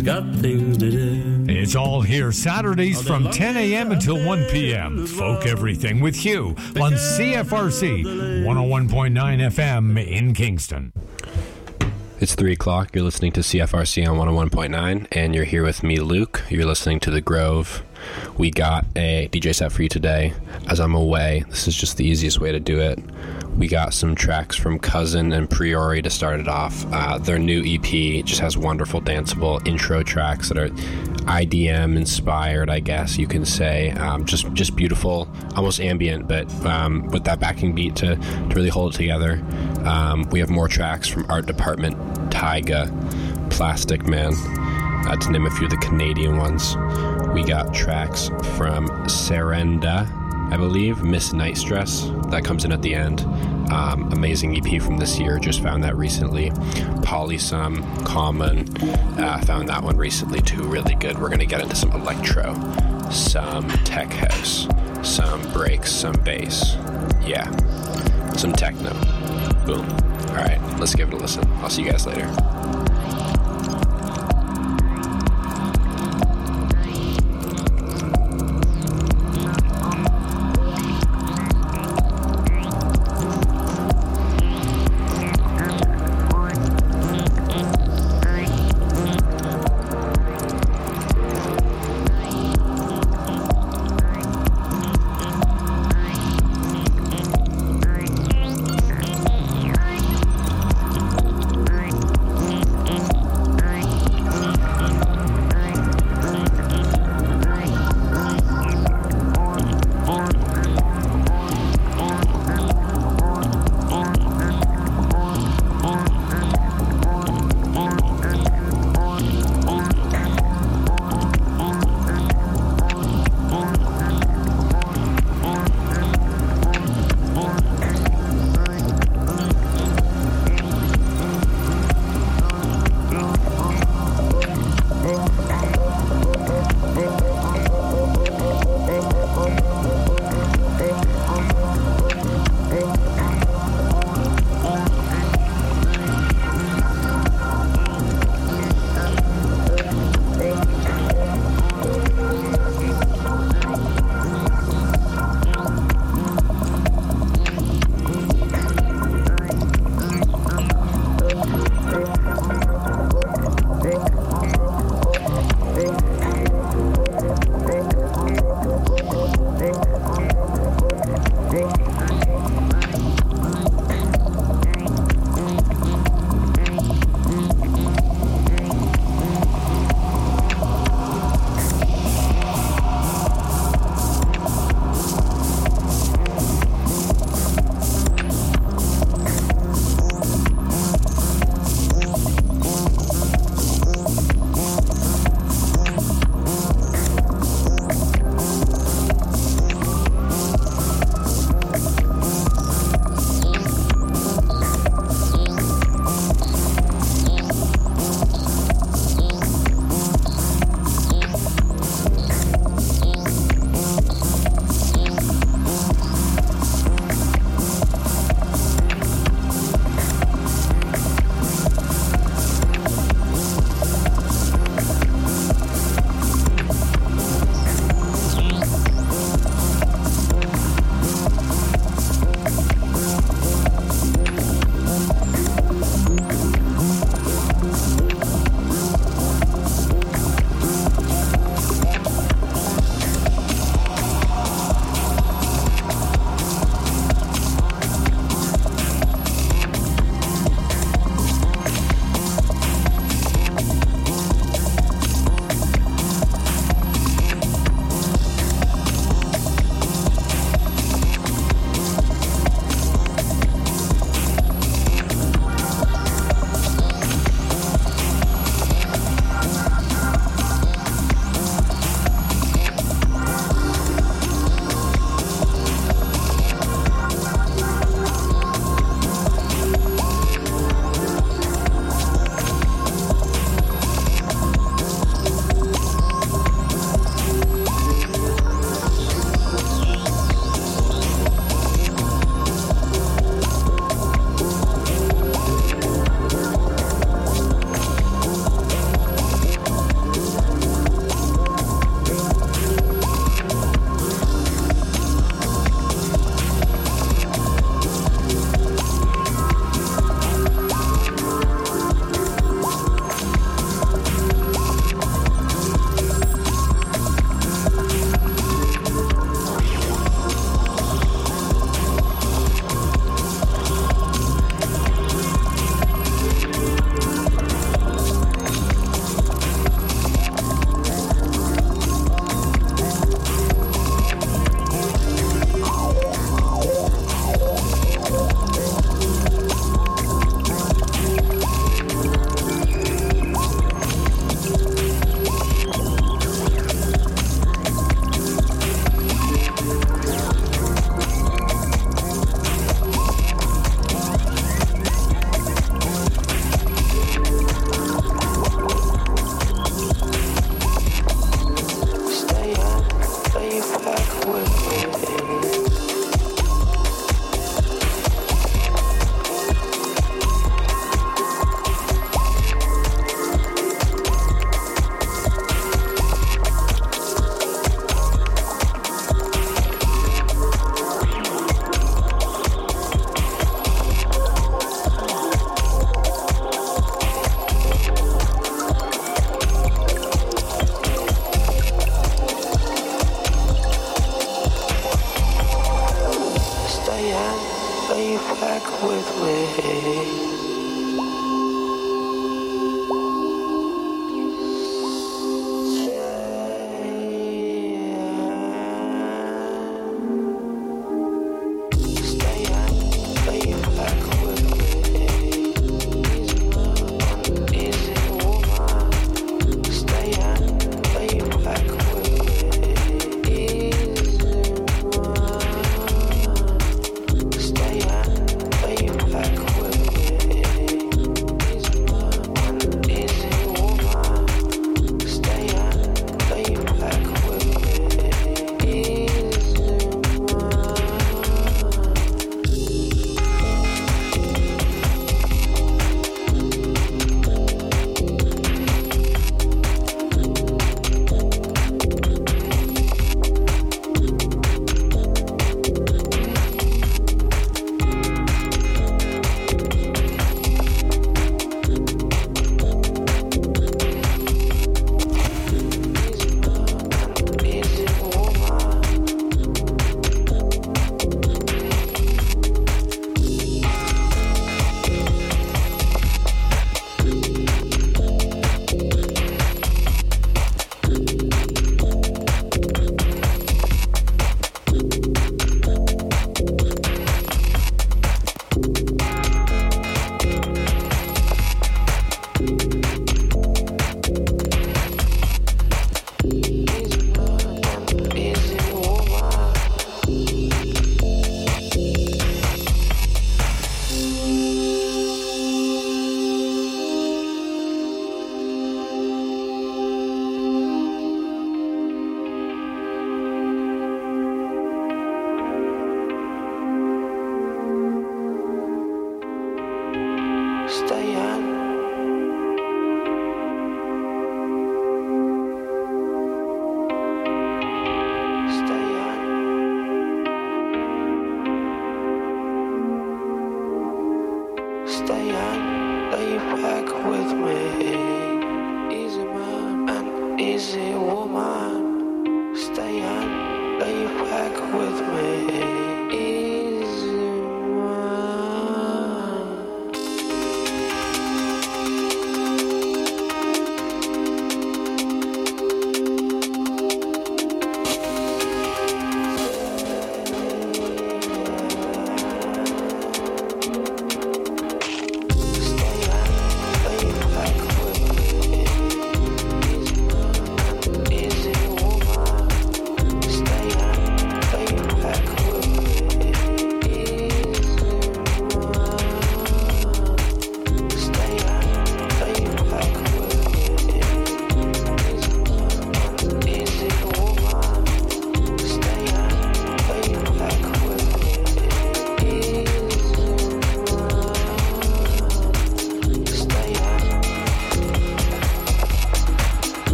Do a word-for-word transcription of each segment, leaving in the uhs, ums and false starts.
Everybody's got things to do. It's all here Saturdays from ten a.m. until one p.m. Folk Everything with Hugh on C F R C one oh one point nine F M in Kingston. It's three o'clock. You're listening to C F R C on one oh one point nine, and you're here with me, Luke. You're listening to The Grove. We got a D J set for you today. As I'm away, this is just the easiest way to do it. We got some tracks from Cousin and Priori to start it off. Uh, their new E P just has wonderful danceable intro tracks that are I D M inspired, I guess you can say. Um, just just beautiful, almost ambient, but um, with that backing beat to, to really hold it together. Um, we have more tracks from Art Department, Tyga, Plastic Man, uh, to name a few of the Canadian ones. We got tracks from Serenda, I believe, Miss Night Stress, that comes in at the end. Um, amazing E P from this year, just found that recently. Polysum, Common, uh, found that one recently too, really good. We're going to get into some electro, some tech house, some breaks, some bass, yeah, some techno. Boom. Alright, let's give it a listen. I'll see you guys later.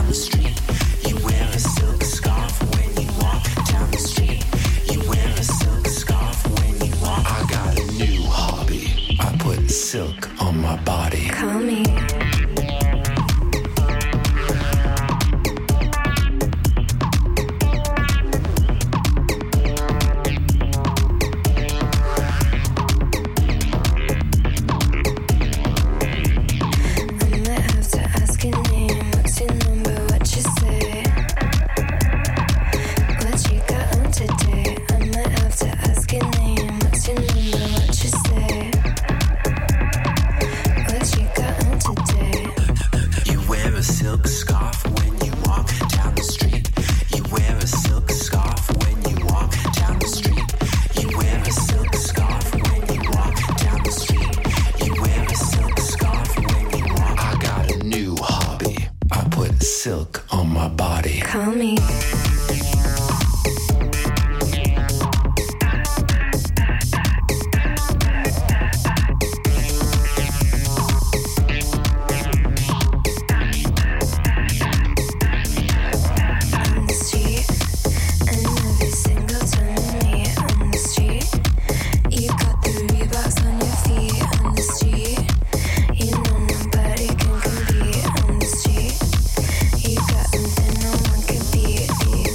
the street. You wear a silk scarf when you walk down the street. You wear a silk scarf when you walk. I got a new hobby. I put silk on my body. Call me. Silk on my body. Call me. You got something no one can beat.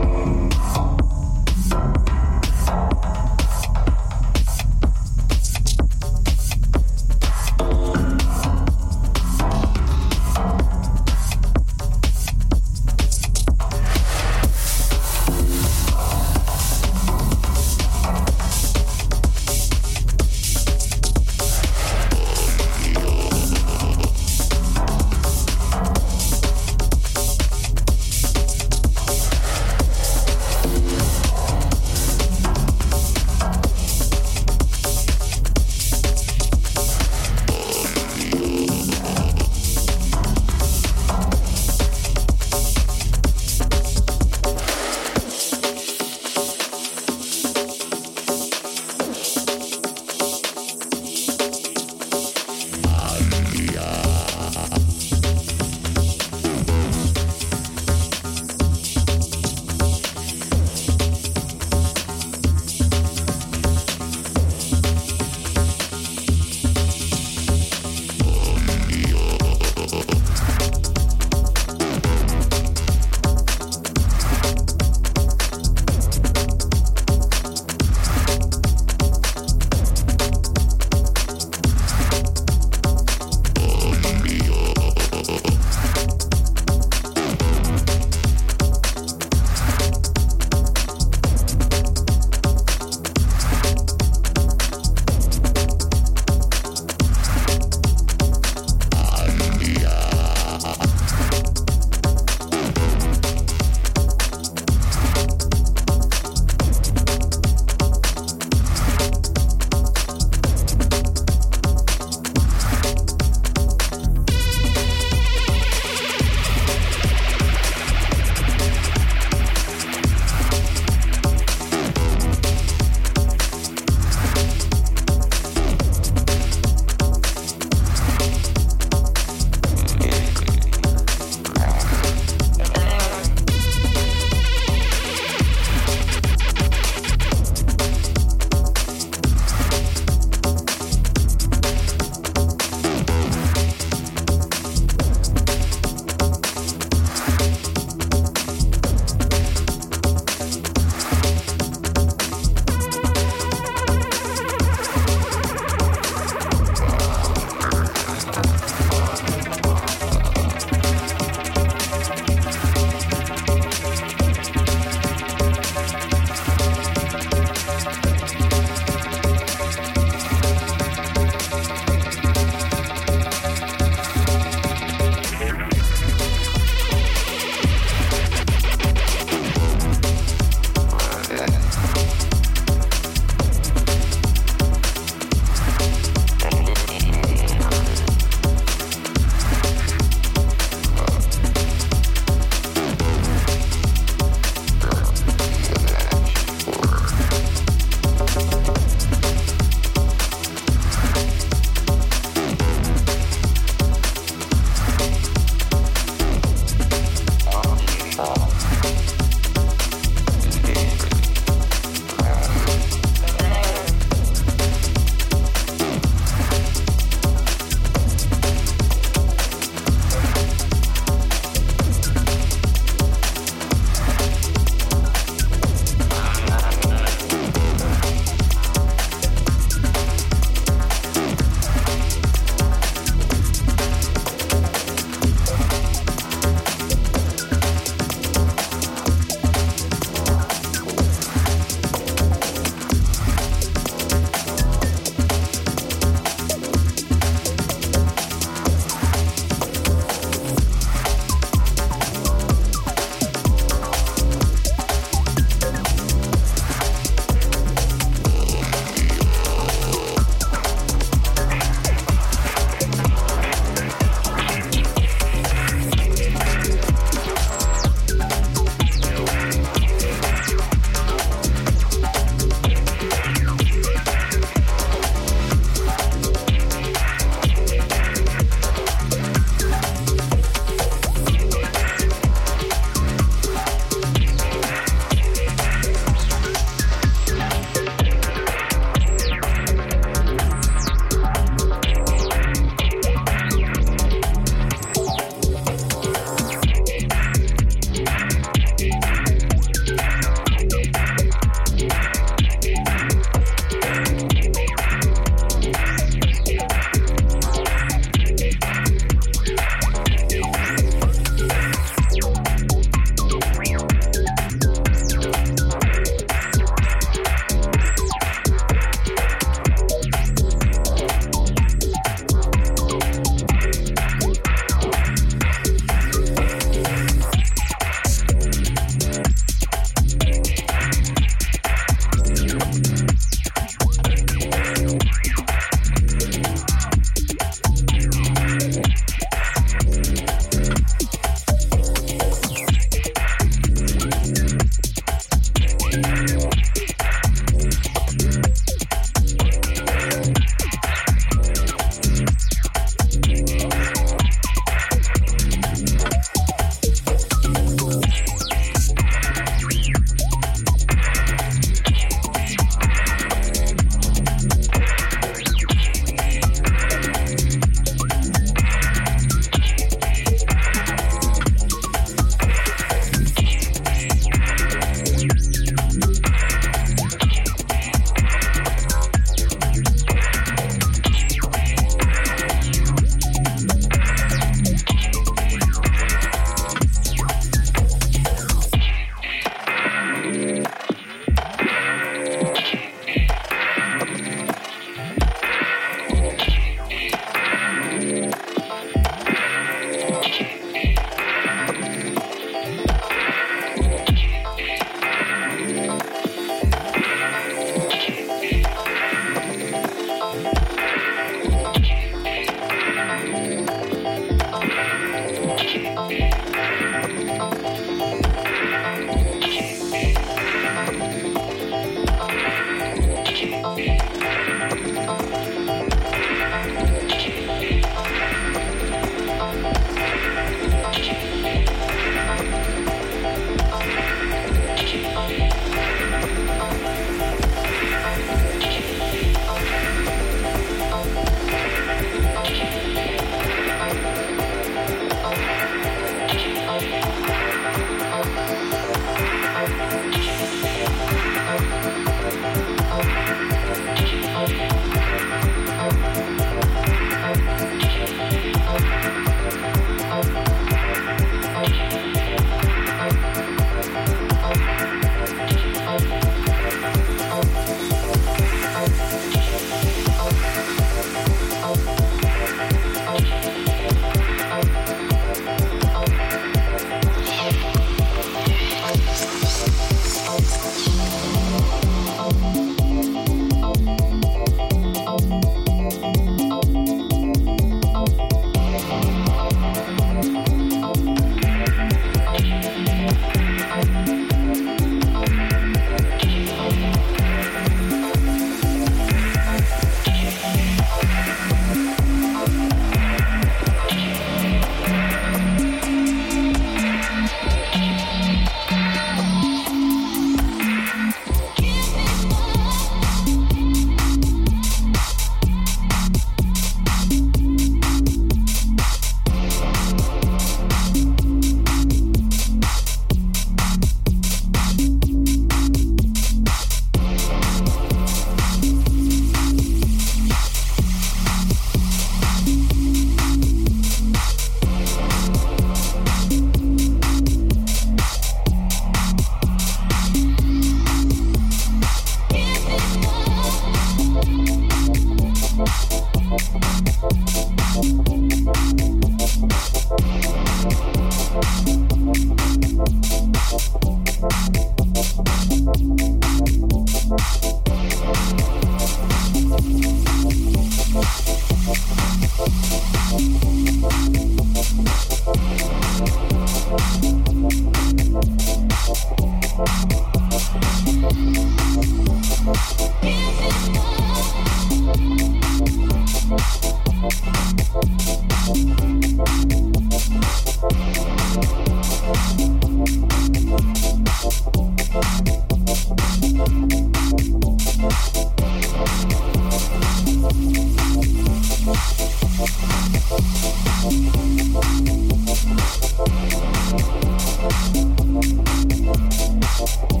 We'll be right back.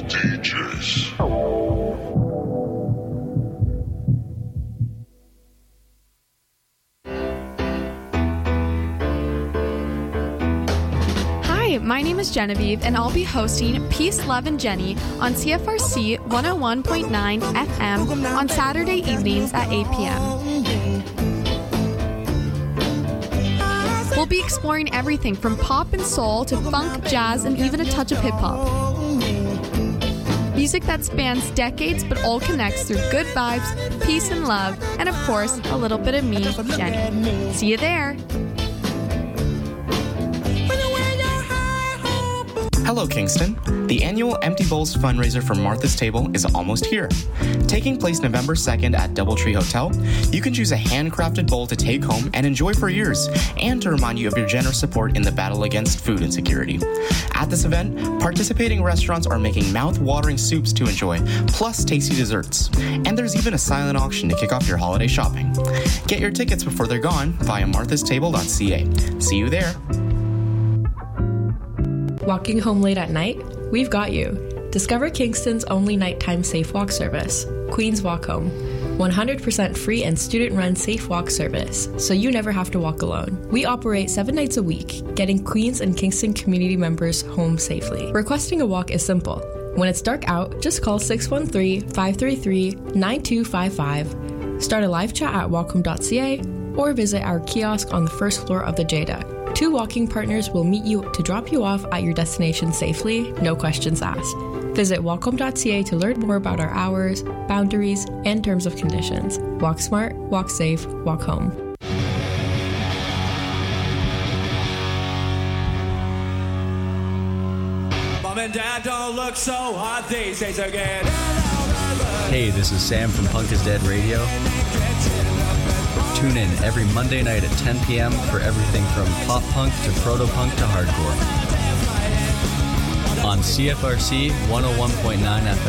D Js. Hi, my name is Genevieve, and I'll be hosting Peace, Love, and Jenny on C F R C one oh one point nine F M on Saturday evenings at eight p.m. We'll be exploring everything from pop and soul to funk, jazz, and even a touch of hip-hop. Music that spans decades but all connects through good vibes, peace and love, and of course, a little bit of me, Jenny. See you there! Hello, Kingston. The annual Empty Bowls fundraiser for Martha's Table is almost here. Taking place November second at Doubletree Hotel, you can choose a handcrafted bowl to take home and enjoy for years, and to remind you of your generous support in the battle against food insecurity. At this event, participating restaurants are making mouth-watering soups to enjoy, plus tasty desserts. And there's even a silent auction to kick off your holiday shopping. Get your tickets before they're gone via marthas table dot c a. See you there. Walking home late at night? We've got you. Discover Kingston's only nighttime safe walk service, Queen's Walk Home. one hundred percent free and student-run safe walk service, so you never have to walk alone. We operate seven nights a week, getting Queens and Kingston community members home safely. Requesting a walk is simple. When it's dark out, just call six one three, five three three, nine two five five, start a live chat at walkhome dot c a, or visit our kiosk on the first floor of the J-Deck. Two walking partners will meet you to drop you off at your destination safely, no questions asked. Visit walkhome dot c a to learn more about our hours, boundaries, and terms of conditions. Walk smart, walk safe, walk home. Mom and Dad don't look so hot these days again. Hey, this is Sam from Punk is Dead Radio. Tune in every Monday night at ten p.m. for everything from pop punk to proto-punk to hardcore. On C F R C one oh one point nine F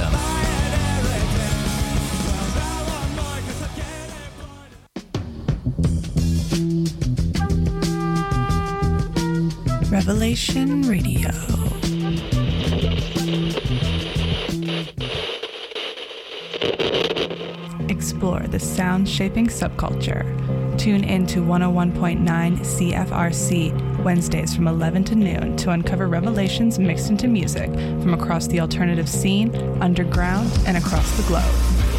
M. Revelation Radio. Explore the sound-shaping subculture. Tune in to one oh one point nine C F R C Wednesdays from eleven to noon to uncover revelations mixed into music from across the alternative scene, underground, and across the globe.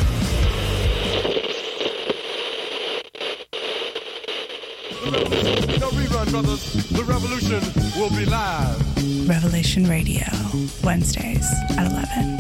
No rerun, brothers. The revolution will be live. Revelation Radio, Wednesdays at eleven.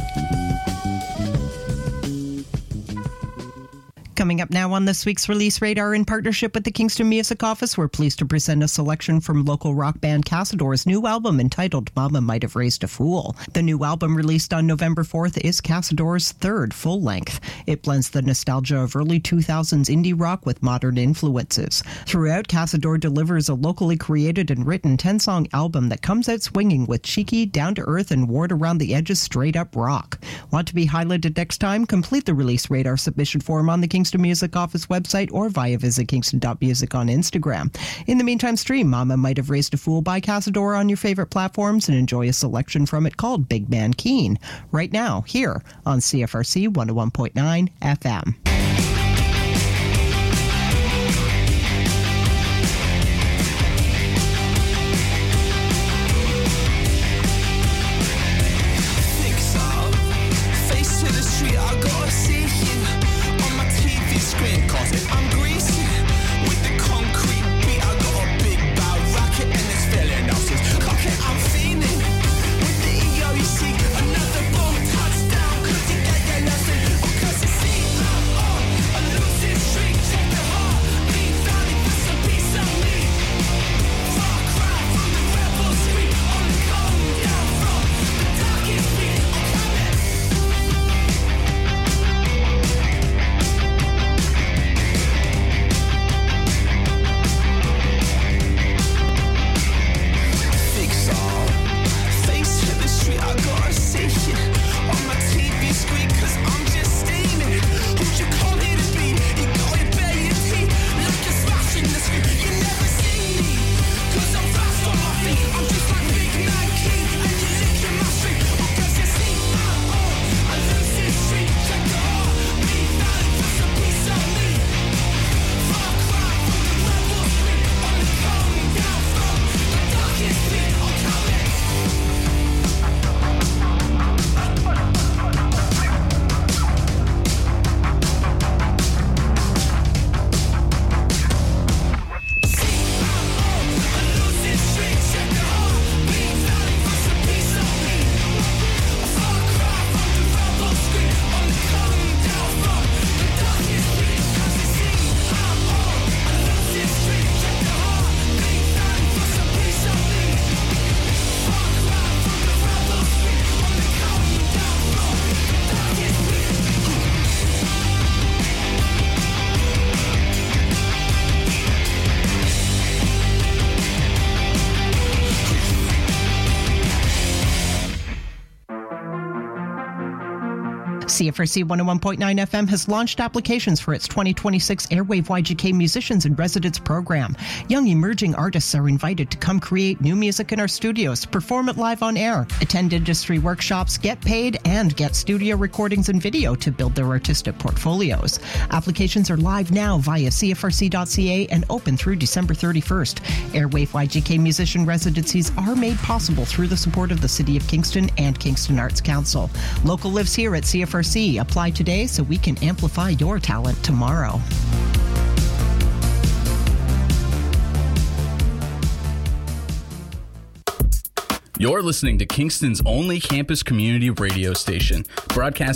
Coming up now on this week's Release Radar, in partnership with the Kingston Music Office, we're pleased to present a selection from local rock band Casador's new album entitled Mama Might Have Raised a Fool. The new album, released on November fourth, is Casador's third full-length. It blends the nostalgia of early two thousands indie rock with modern influences. Throughout, Casador delivers a locally created and written ten-song album that comes out swinging with cheeky, down-to-earth, and ward-around-the-edges straight-up rock. Want to be highlighted next time? Complete the Release Radar submission form on the Kingston Music Office website or via visit kingston dot music on Instagram. In the meantime, stream Mama Might Have Raised a Fool by Casador on your favorite platforms and enjoy a selection from it called Big Man Keen right now here on C F R C one oh one point nine F M. C F R C one oh one point nine F M has launched applications for its twenty twenty-six Airwave Y G K Musicians in Residence program. Young emerging artists are invited to come create new music in our studios, perform it live on air, attend industry workshops, get paid, and get studio recordings and video to build their artistic portfolios. Applications are live now via C F R C dot C A and open through December thirty-first. Airwave Y G K Musician residencies are made possible through the support of the City of Kingston and Kingston Arts Council. Local lives here at C F R C. Apply today so we can amplify your talent tomorrow. You're listening to Kingston's only campus community radio station, broadcast